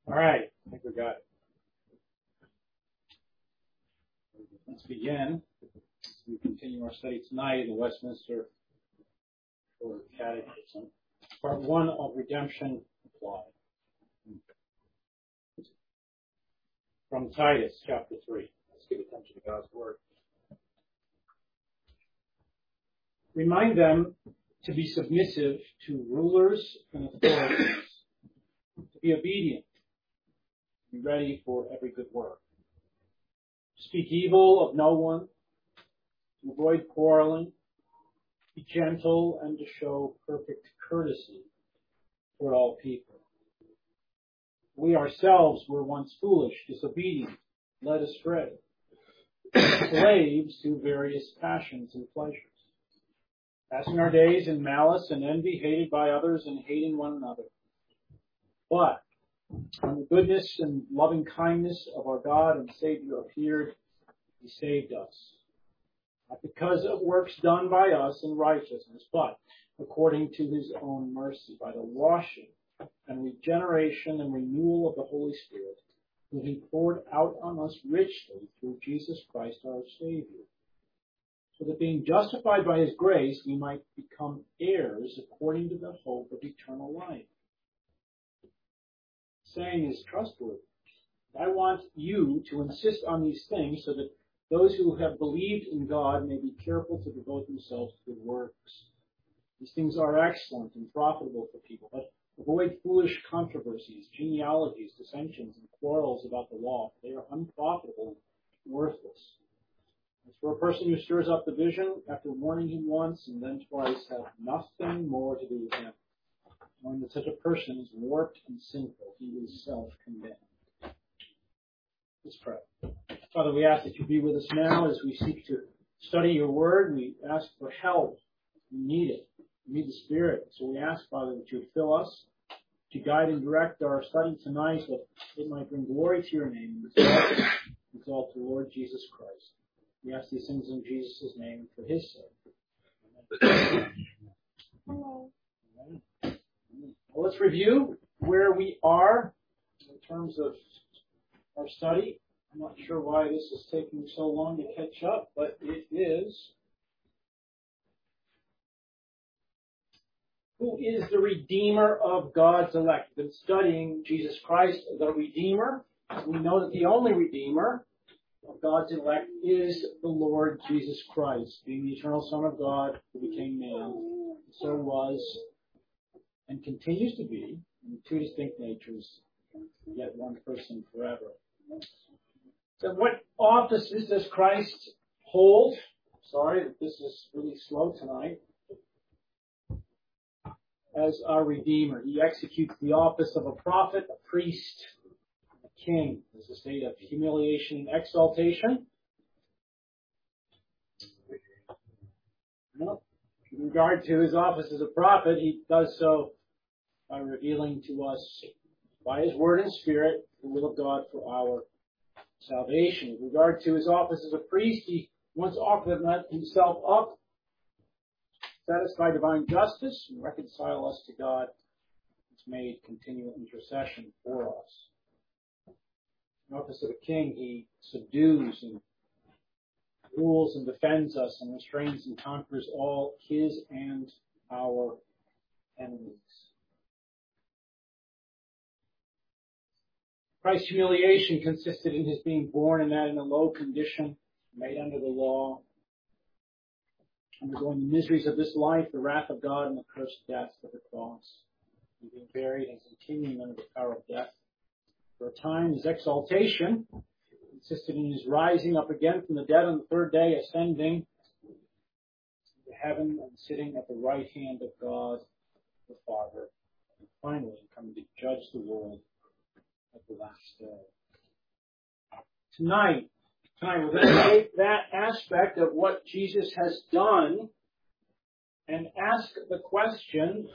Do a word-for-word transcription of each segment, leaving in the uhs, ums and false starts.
All right, I think we got it. Let's begin. We continue our study tonight in the Westminster Shorter Catechism. Part one of Redemption Applied. From Titus, chapter three. Let's give attention to God's Word. Remind them to be submissive to rulers and authorities, to be obedient, to be ready for every good work. Speak evil of no one, to avoid quarreling, be gentle, and to show perfect courtesy toward all people. We ourselves were once foolish, disobedient, led astray, slaves to various passions and pleasures, passing our days in malice and envy, hated by others and hating one another. But when the goodness and loving kindness of our God and Savior appeared, He saved us, not because of works done by us in righteousness, but according to His own mercy, by the washing and regeneration and renewal of the Holy Spirit, whom He poured out on us richly through Jesus Christ our Savior, so that being justified by His grace, we might become heirs according to the hope of eternal life. The saying is trustworthy. I want you to insist on these things so that those who have believed in God may be careful to devote themselves to good works. These things are excellent and profitable for people, but avoid foolish controversies, genealogies, dissensions, and quarrels about the law. They are unprofitable and worthless. As for a person who stirs up division, after warning him once and then twice, have nothing more to do with him. Knowing that such a person is warped and sinful, he is self-condemned. Let's pray. Father, we ask that you be with us now as we seek to study your word. We ask for help. We need it. We need the Spirit. So we ask, Father, that you fill us, to guide and direct our study tonight, so that it might bring glory to your name and exalt, exalt the Lord Jesus Christ. We ask these things in Jesus' name for his sake. Amen. Hello. Amen. Well, let's review where we are in terms of our study. I'm not sure why this is taking so long to catch up, but it is. Who is the Redeemer of God's elect? We've been studying Jesus Christ, the Redeemer. We know that the only Redeemer of God's elect is the Lord Jesus Christ, being the eternal Son of God who became man. So was and continues to be in two distinct natures, yet one person forever. So what offices does Christ hold? Sorry that this is really slow tonight. As our Redeemer, he executes the office of a prophet, a priest, a king. There's a state of humiliation and exaltation. No. In regard to his office as a prophet, he does so by revealing to us, by his word and spirit, the will of God for our salvation. In regard to his office as a priest, he once offered himself up, satisfy divine justice, and reconcile us to God. It's made continual intercession for us. In the office of a king, he subdues and rules and defends us and restrains and conquers all his and our enemies. Christ's humiliation consisted in his being born in that in a low condition, made under the law, undergoing the miseries of this life, the wrath of God, and the cursed death of the cross. He being buried and continuing under the power of death. For a time, his exaltation consisted in his rising up again from the dead on the third day, ascending to heaven and sitting at the right hand of God the Father, and finally coming to judge the world at the last day. Tonight, Tonight, we're going to take that aspect of what Jesus has done and ask the question,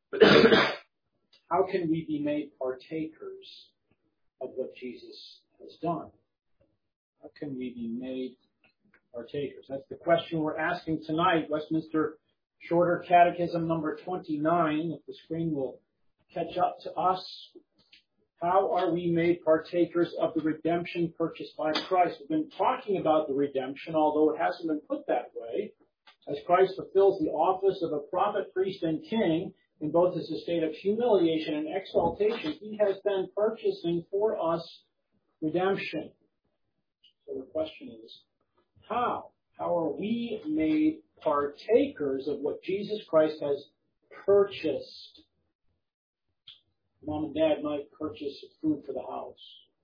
how can we be made partakers of what Jesus has done? How can we be made partakers? That's the question we're asking tonight. Westminster Shorter Catechism number twenty-nine. If the screen will catch up to us. How are we made partakers of the redemption purchased by Christ? We've been talking about the redemption, although it hasn't been put that way. As Christ fulfills the office of a prophet, priest, and king in both his estate of humiliation and exaltation, he has been purchasing for us redemption. So the question is, how? How are we made partakers of what Jesus Christ has purchased? Mom and Dad might purchase food for the house.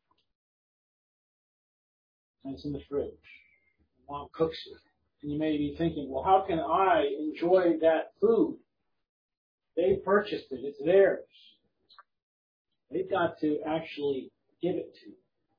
And it's in the fridge. Mom cooks it. And you may be thinking, well, how can I enjoy that food? They purchased it. It's theirs. They've got to actually give it to you.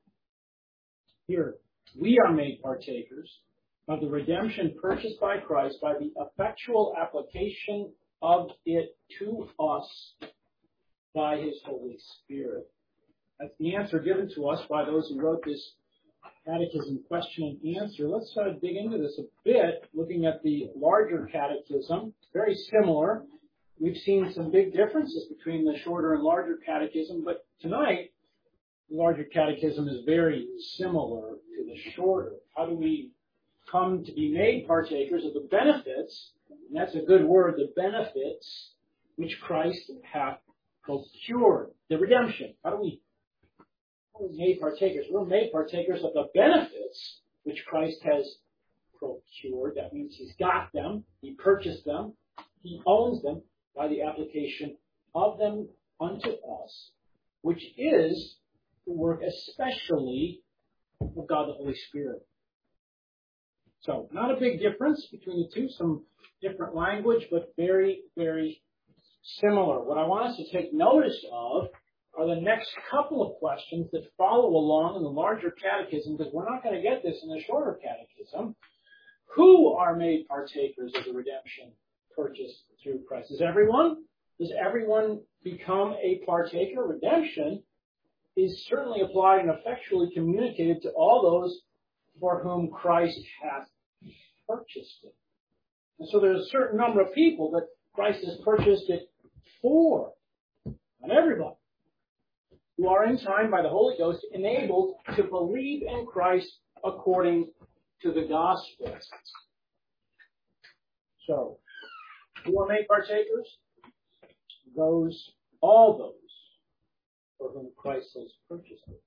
Here, we are made partakers of the redemption purchased by Christ by the effectual application of it to us by his Holy Spirit. That's the answer given to us by those who wrote this catechism question and answer. Let's uh, dig into this a bit, looking at the larger catechism. It's very similar. We've seen some big differences between the shorter and larger catechism, but tonight, the larger catechism is very similar to the shorter. How do we come to be made partakers of the benefits, and that's a good word, the benefits which Christ hath procured, the redemption? How do we We're made partakers. We're made partakers of the benefits which Christ has procured. That means he's got them. He purchased them. He owns them by the application of them unto us, which is the work especially of God the Holy Spirit. So, not a big difference between the two. Some different language, but very, very similar. What I want us to take notice of are the next couple of questions that follow along in the larger catechism, because we're not going to get this in the shorter catechism. Who are made partakers of the redemption purchased through Christ? Is everyone? Does everyone become a partaker? Redemption is certainly applied and effectually communicated to all those for whom Christ hath purchased it. And so there's a certain number of people that Christ has purchased it for. Not everybody. Who are in time by the Holy Ghost enabled to believe in Christ according to the gospel. So, who are made partakers? Those, all those for whom Christ has purchased it.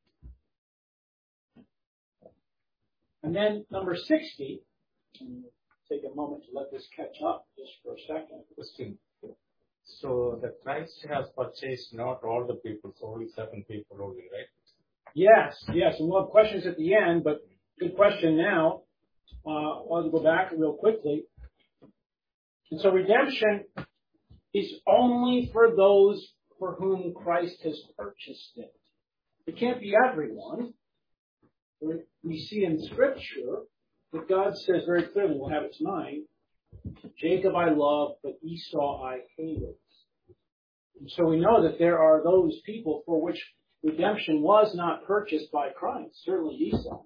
And then number sixty, and we'll take a moment to let this catch up just for a second. Question. So the Christ has purchased not all the people, so only certain people only, right? Yes, yes. And we'll have questions at the end, but good question now. Uh, I'll go back real quickly. And so redemption is only for those for whom Christ has purchased it. It can't be everyone. We see in Scripture that God says very clearly, we'll have it tonight, Jacob I loved, but Esau I hated. And so we know that there are those people for which redemption was not purchased by Christ, certainly Esau.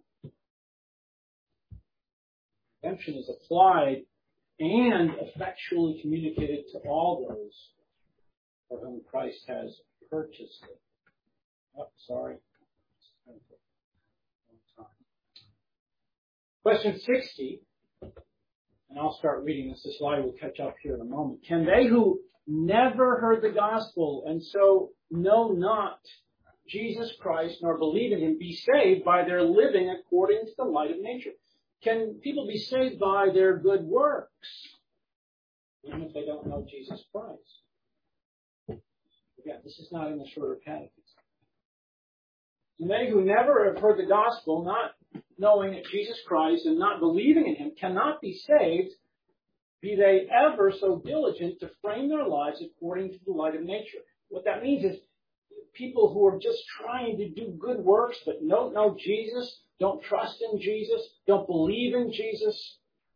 Redemption is applied and effectually communicated to all those for whom Christ has purchased it. Oh, sorry. Question sixty, and I'll start reading this. The slide will catch up here in a moment. Can they who never heard the gospel and so know not Jesus Christ nor believe in him be saved by their living according to the light of nature? Can people be saved by their good works, even if they don't know Jesus Christ? Again, this is not in the shorter catechism. And they who never have heard the gospel, not knowing that Jesus Christ and not believing in him, cannot be saved, be they ever so diligent to frame their lives according to the light of nature. What that means is people who are just trying to do good works but don't know Jesus, don't trust in Jesus, don't believe in Jesus,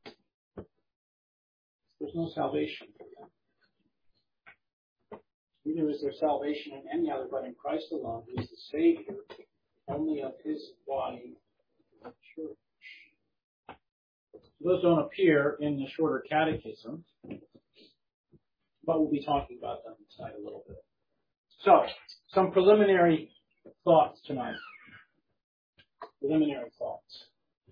there's no salvation for them. Neither is there salvation in any other but in Christ alone, who is the Savior only of his body, the church. Those don't appear in the shorter catechism, but we'll be talking about them tonight a little bit. So, some preliminary thoughts tonight. Preliminary thoughts.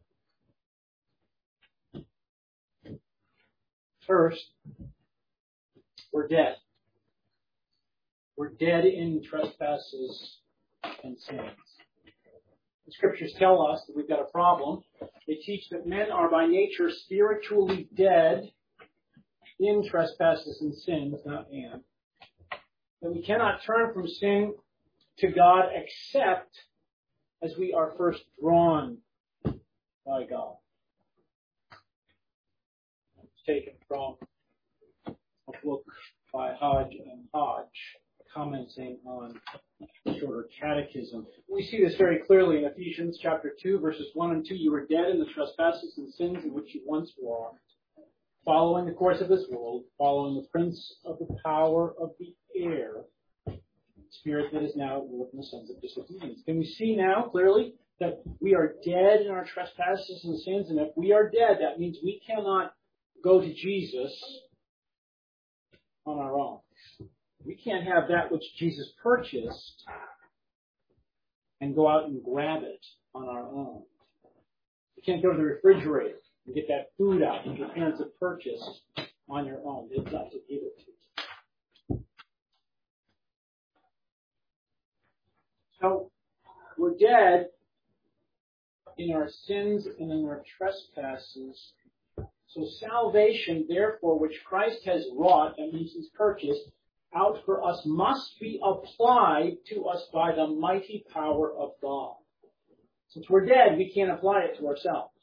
First, we're dead. We're dead in trespasses and sins. The scriptures tell us that we've got a problem. They teach that men are by nature spiritually dead in trespasses and sins, not and. That we cannot turn from sin to God except as we are first drawn by God. It's taken from a book by Hodge and Hodge, commenting on the shorter catechism. We see this very clearly in Ephesians chapter two, verses one and two. You were dead in the trespasses and sins in which you once walked, following the course of this world, following the prince of the power of the air, spirit that is now at work in the sons of disobedience. Can we see now clearly that we are dead in our trespasses and sins? And if we are dead, that means we cannot go to Jesus on our own. We can't have that which Jesus purchased and go out and grab it on our own. We can't go to the refrigerator and get that food out that your parents have purchased on your own. They've got to give it to you. So, we're dead in our sins and in our trespasses. So salvation, therefore, which Christ has wrought, that means He's purchased, out for us must be applied to us by the mighty power of God. Since we're dead, we can't apply it to ourselves.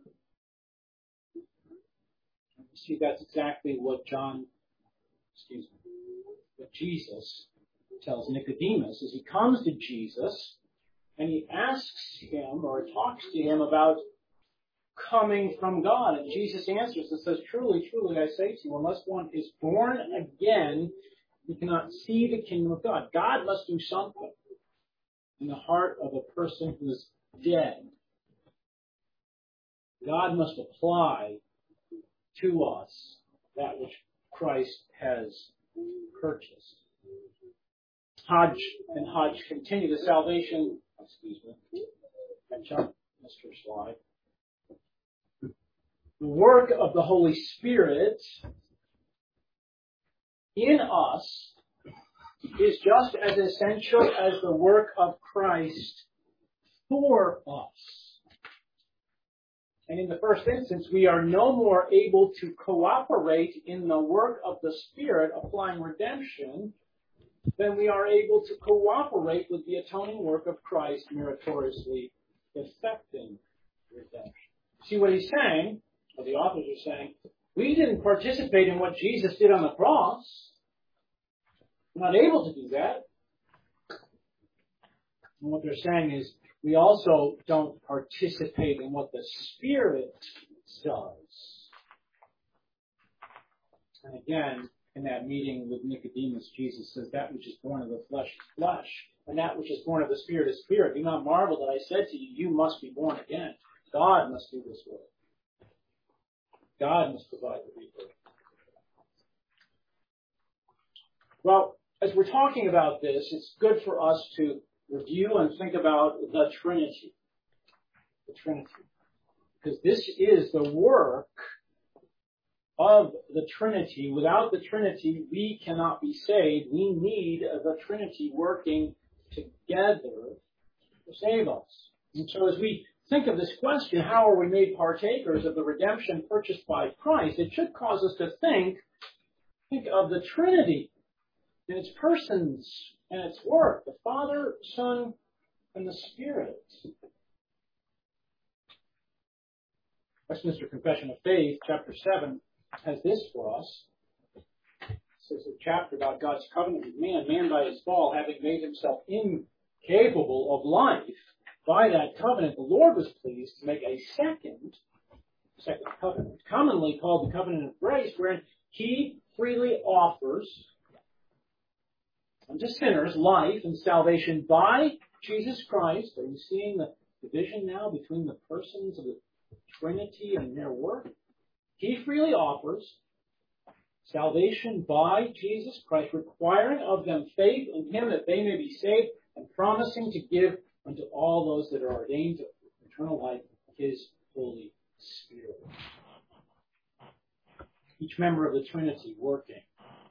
See, that's exactly what John, excuse me, what Jesus tells Nicodemus as he comes to Jesus and he asks him or talks to him about coming from God. And Jesus answers and says, truly, truly, I say to you, unless one is born again, you cannot see the kingdom of God. God must do something in the heart of a person who is dead. God must apply to us that which Christ has purchased. Hodge and Hodge continue the salvation, excuse me, catch up, Mister Slide. The work of the Holy Spirit in us is just as essential as the work of Christ for us. And in the first instance, we are no more able to cooperate in the work of the Spirit applying redemption than we are able to cooperate with the atoning work of Christ meritoriously effecting redemption. See what he's saying, what the authors are saying, we didn't participate in what Jesus did on the cross. We're not able to do that. And what they're saying is, we also don't participate in what the Spirit does. And again, in that meeting with Nicodemus, Jesus says, that which is born of the flesh is flesh, and that which is born of the Spirit is spirit. Do not marvel that I said to you, you must be born again. God must do this work. God must provide the rebirth. Well, as we're talking about this, it's good for us to review and think about the Trinity. The Trinity. Because this is the work of the Trinity. Without the Trinity, we cannot be saved. We need the Trinity working together to save us. And so as we think of this question, how are we made partakers of the redemption purchased by Christ, it should cause us to think, think of the Trinity and its persons and its work, the Father, Son, and the Spirit. Westminster Confession of Faith, chapter seven, has this for us. It says a chapter about God's covenant with man. Man by his fall, having made himself incapable of life, by that covenant the Lord was pleased to make a second, second covenant, commonly called the covenant of grace, wherein he freely offers unto sinners life and salvation by Jesus Christ. Are you seeing the division now between the persons of the Trinity and their work? He freely offers salvation by Jesus Christ, requiring of them faith in Him that they may be saved and promising to give unto all those that are ordained to eternal life His Holy Spirit. Each member of the Trinity working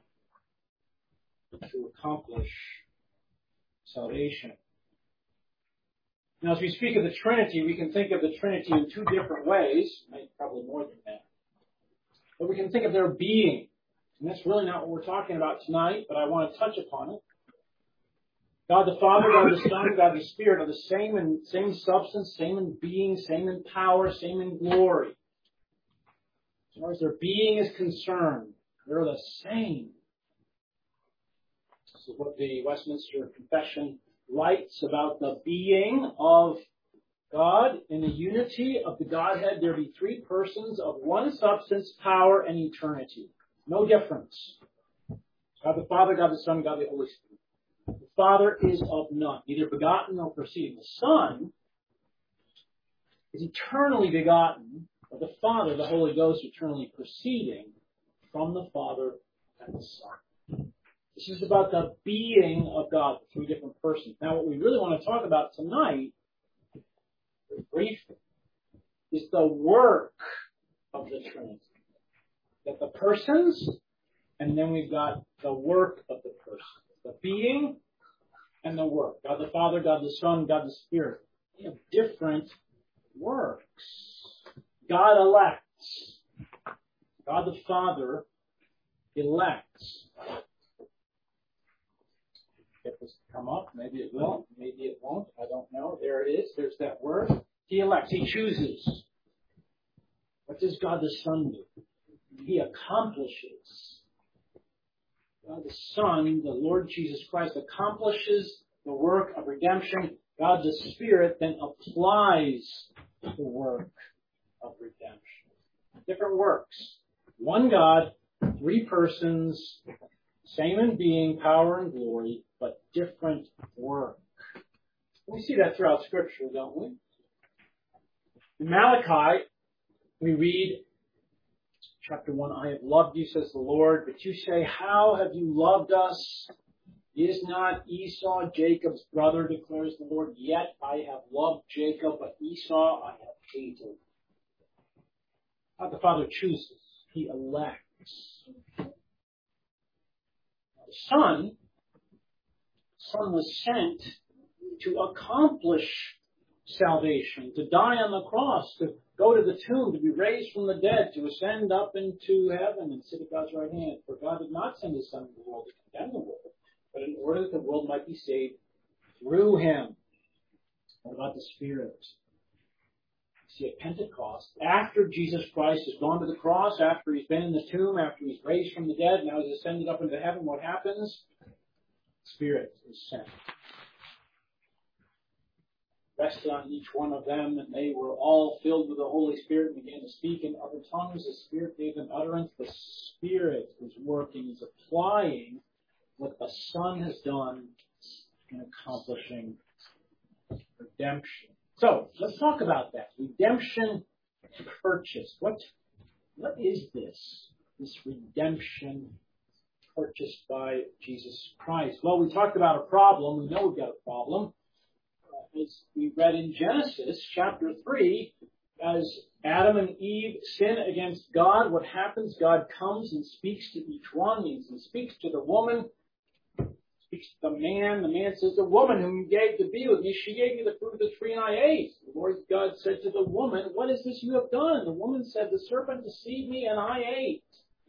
to accomplish salvation. Now, as we speak of the Trinity, we can think of the Trinity in two different ways, maybe probably more than that. But we can think of their being. And that's really not what we're talking about tonight, but I want to touch upon it. God the Father, God the Son, God the Spirit are the same in same substance, same in being, same in power, same in glory. As far as their being is concerned, they're the same. This is what the Westminster Confession writes about the being of God. In the unity of the Godhead, there be three persons of one substance, power, and eternity. No difference. God the Father, God the Son, God the Holy Spirit. The Father is of none, neither begotten nor proceeding. The Son is eternally begotten, but the Father, the Holy Ghost, eternally proceeding from the Father and the Son. This is about the being of God, three different persons. Now, what we really want to talk about tonight, very briefly, is the work of the Trinity. That the persons, and then we've got the work of the person. The being and the work. God the Father, God the Son, God the Spirit. They have different works. God elects. God the Father elects. Get this to come up. Maybe it will. Maybe it won't. I don't know. There it is. There's that word. He elects. He chooses. What does God the Son do? He accomplishes. God the Son, the Lord Jesus Christ, accomplishes the work of redemption. God the Spirit then applies the work of redemption. Different works. One God, three persons, same in being, power, and glory, but different work. We see that throughout Scripture, don't we? In Malachi, we read, Chapter one, I have loved you, says the Lord, but you say, how have you loved us? Is not Esau Jacob's brother, declares the Lord? Yet I have loved Jacob, but Esau I have hated. God the Father chooses. He elects. The Son, the Son was sent to accomplish salvation, to die on the cross, to go to the tomb, to be raised from the dead, to ascend up into heaven and sit at God's right hand. For God did not send His Son into the world to condemn the world, but in order that the world might be saved through Him. What about the Spirit? See, at Pentecost, after Jesus Christ has gone to the cross, after He's been in the tomb, after He's raised from the dead, now He's ascended up into heaven, what happens? The Spirit is sent. Rested on each one of them, and they were all filled with the Holy Spirit and began to speak in other tongues. The Spirit gave them utterance. The Spirit is working, is applying what the Son has done in accomplishing redemption. So, let's talk about that. Redemption purchased. What, what is this? This redemption purchased by Jesus Christ. Well, we talked about a problem. We know we've got a problem. As we read in Genesis chapter three, as Adam and Eve sin against God, what happens? God comes and speaks to each one. He speaks to the woman, speaks to the man. The man says, the woman whom you gave to be with me, she gave me the fruit of the tree and I ate. The Lord God said to the woman, what is this you have done? The woman said, the serpent deceived me and I ate.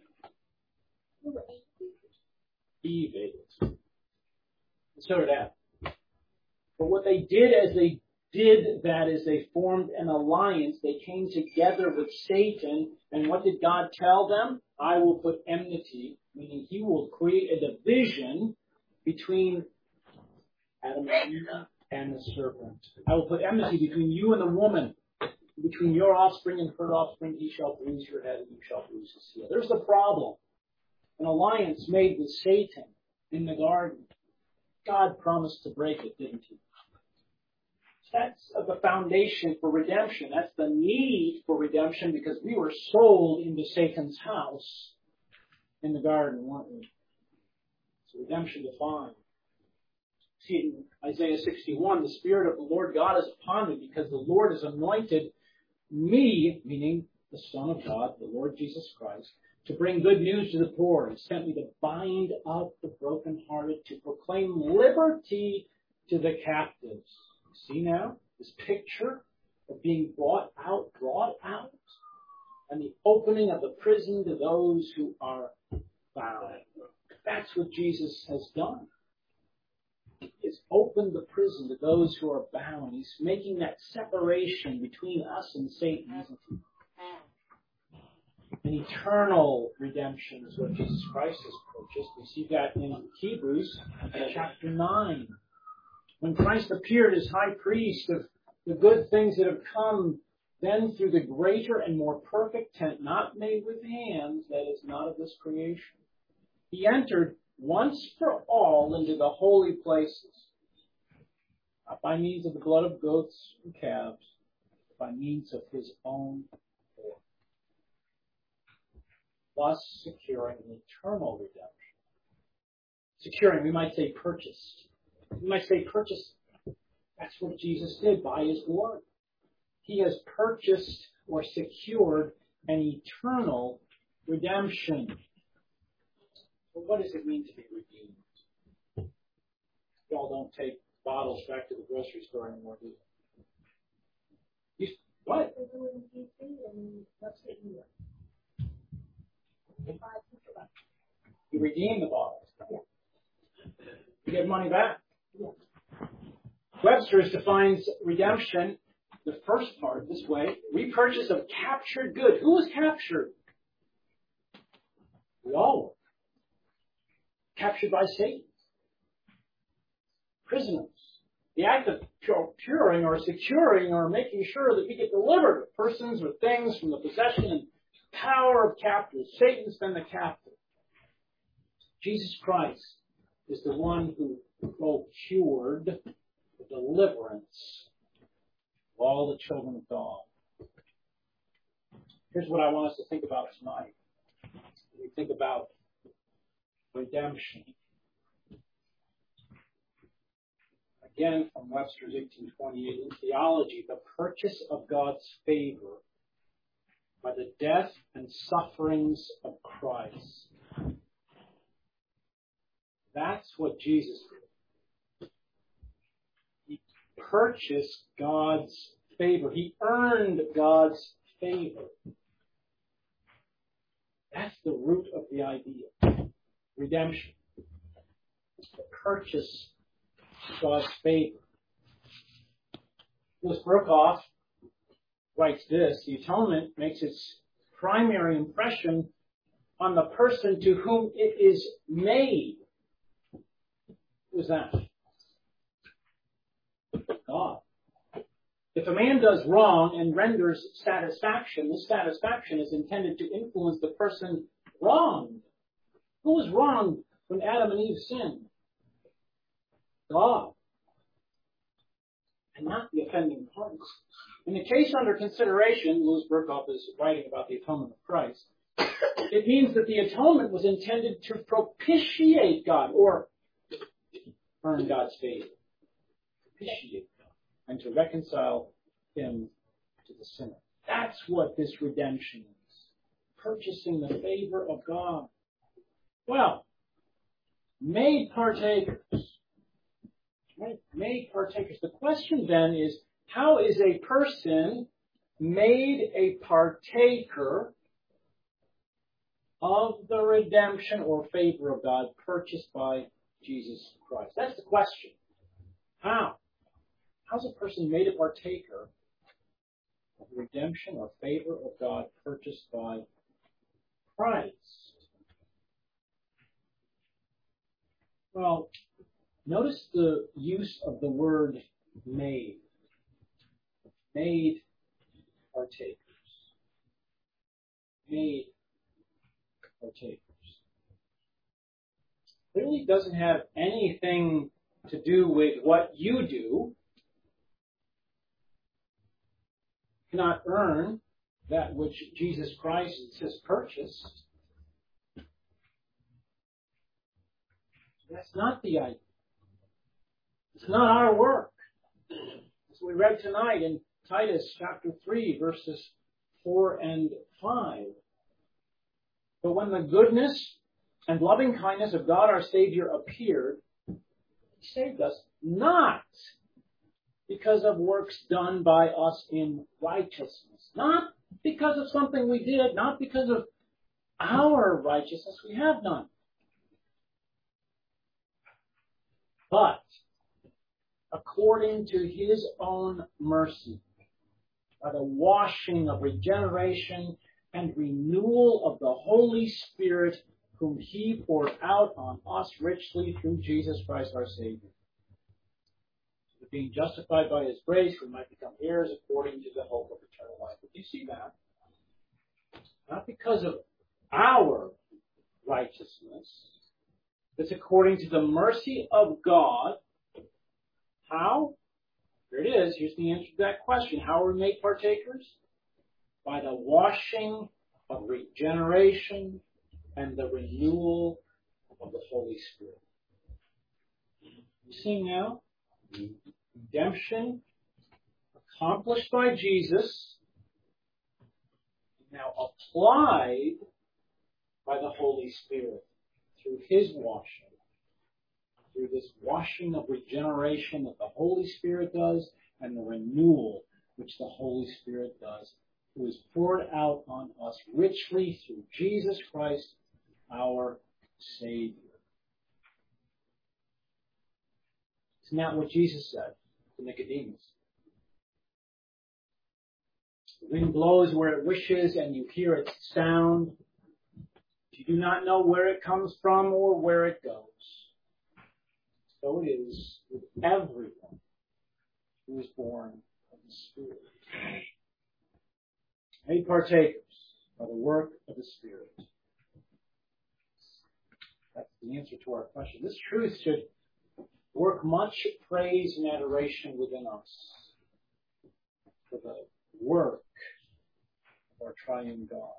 Eve ate it. And so did Adam. But what they did as they did that is they formed an alliance. They came together with Satan. And what did God tell them? I will put enmity, meaning He will create a division between Adam and Eve and the serpent. I will put enmity between you and the woman, between your offspring and her offspring. He shall bruise your head and you shall bruise his heel. There's the problem. An alliance made with Satan in the garden. God promised to break it, didn't He? That's the foundation for redemption. That's the need for redemption because we were sold into Satan's house in the garden, weren't we? So redemption defined. see it in Isaiah sixty-one, the Spirit of the Lord God is upon me because the Lord has anointed me, meaning the Son of God, the Lord Jesus Christ, to bring good news to the poor. He sent me to bind up the brokenhearted, to proclaim liberty to the captives. See now, this picture of being brought out, brought out, and the opening of the prison to those who are bound. That's what Jesus has done. He's opened the prison to those who are bound. He's making that separation between us and Satan, isn't he? An eternal redemption is what Jesus Christ has purchased. We see that in Hebrews chapter nine. When Christ appeared as high priest of the good things that have come, then through the greater and more perfect tent, not made with hands, that is not of this creation, he entered once for all into the holy places, not by means of the blood of goats and calves, but by means of his own blood, thus securing an eternal redemption. Securing, we might say purchased. We might say purchased. That's what Jesus did by his blood. He has purchased or secured an eternal redemption. Well, what does it mean to be redeemed? Y'all don't take bottles back to the grocery store anymore, do you? You what? You redeem the bottles. You get money back. Webster's defines redemption, the first part, this way: repurchase of captured goods. Who was captured? We all were. Captured by Satan. Prisoners. The act of procuring or securing or making sure that we get delivered of persons or things from the possession and power of captives. Satan's been the captive. Jesus Christ is the one who procured the deliverance of all the children of God. Here's what I want us to think about tonight. We think about redemption. Again, from Webster's eighteen twenty-eight, in theology, the purchase of God's favor by the death and sufferings of Christ. That's what Jesus did. He purchased God's favor. He earned God's favor. That's the root of the idea. Redemption. The purchase of God's favor. Louis Berkhoff writes this: the atonement makes its primary impression on the person to whom it is made. Who is that? God. If a man does wrong and renders satisfaction, this satisfaction is intended to influence the person wronged. Who was wronged when Adam and Eve sinned? God. And not the offending parties. In the case under consideration, Louis Berkhoff is writing about the atonement of Christ, it means that the atonement was intended to propitiate God, or earn God's favor. Propitiate God. And to reconcile him to the sinner. That's what this redemption is. Purchasing the favor of God. Well, made partakers. Right? Made partakers. The question then is, how is a person made a partaker of the redemption or favor of God purchased by Jesus Christ? That's the question. How? How's a person made a partaker of the redemption or favor of God purchased by Christ? Well, notice the use of the word made. Made partakers. Made partakers. Clearly doesn't have anything to do with what you do. You cannot earn that which Jesus Christ has purchased. That's not the idea. It's not our work. As we read tonight in Titus chapter three, verses four and five. But when the goodness and loving kindness of God our Savior appeared, He saved us not because of works done by us in righteousness. Not because of something we did, not because of our righteousness. We have none. But according to His own mercy, by the washing of regeneration and renewal of the Holy Spirit, whom He poured out on us richly through Jesus Christ our Savior. So that being justified by His grace, we might become heirs according to the hope of eternal life. But do you see that? Not because of our righteousness. It's according to the mercy of God. How? Here it is. Here's the answer to that question. How are we made partakers? By the washing of regeneration and the renewal of the Holy Spirit. You see now? Redemption accomplished by Jesus, now applied by the Holy Spirit through His washing. Through this washing of regeneration that the Holy Spirit does and the renewal which the Holy Spirit does, who is poured out on us richly through Jesus Christ, our Savior. Isn't that what Jesus said to Nicodemus? The wind blows where it wishes and you hear its sound. You do not know where it comes from or where it goes. So it is with everyone who is born of the Spirit. Made partakers by the work of the Spirit. That's the answer to our question. This truth should work much praise and adoration within us for the work of our triune God.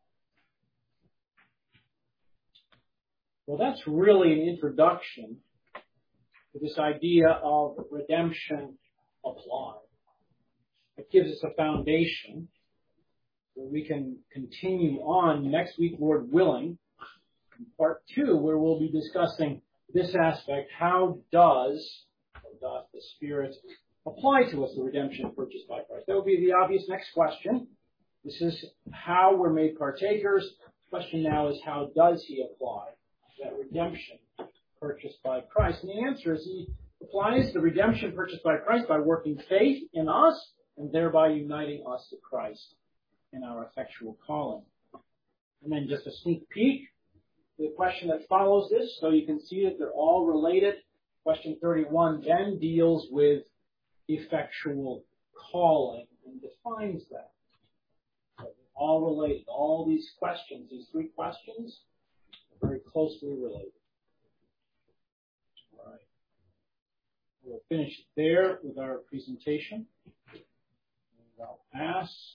Well, that's really an introduction to this idea of redemption applied. It gives us a foundation where we can continue on next week, Lord willing, in part two, where we'll be discussing this aspect. How does, how does the Spirit apply to us the redemption purchased by Christ? That would be the obvious next question. This is how we're made partakers. The question now is, how does He apply that redemption purchased by Christ? And the answer is He applies the redemption purchased by Christ by working faith in us and thereby uniting us to Christ in our effectual calling. And then just a sneak peek, the question that follows this, so you can see that they're all related. Question thirty-one then deals with effectual calling and defines that. So they're all related. All these questions, these three questions, are very closely related. All right. We'll finish there with our presentation. And I'll ask